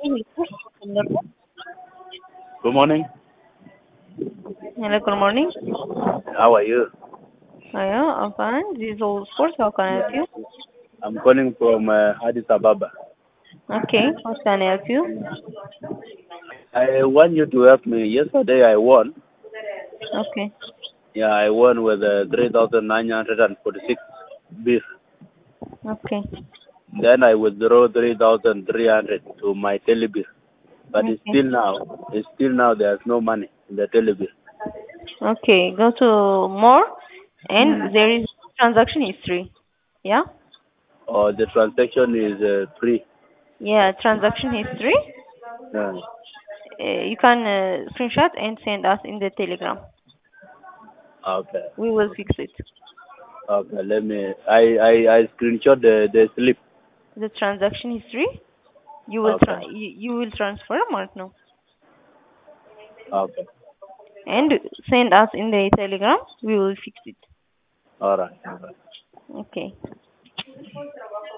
Good morning. Hello, good morning. How are you? Hiya, I'm fine. This is all sports. How can I help Yeah. you? I'm calling from Addis Ababa. Okay, how can I help you? I want you to help me. Yesterday I won. Okay, Yeah, I won with 3,946 beer. okay, Then I withdraw 3,300 to my telebill. But okay, it's still now there's no money in the telebill. okay. Go to more, Mm. and there is transaction history. Yeah, Or the transaction is free. yeah, transaction history. Yeah. You can screenshot and send us in the Telegram. Okay. We will fix it. Okay. Let me. I screenshot the slip. The transaction history. You will Okay. you will transfer amount now Okay. and send us in the Telegram. We will fix it. All right. All right. Okay.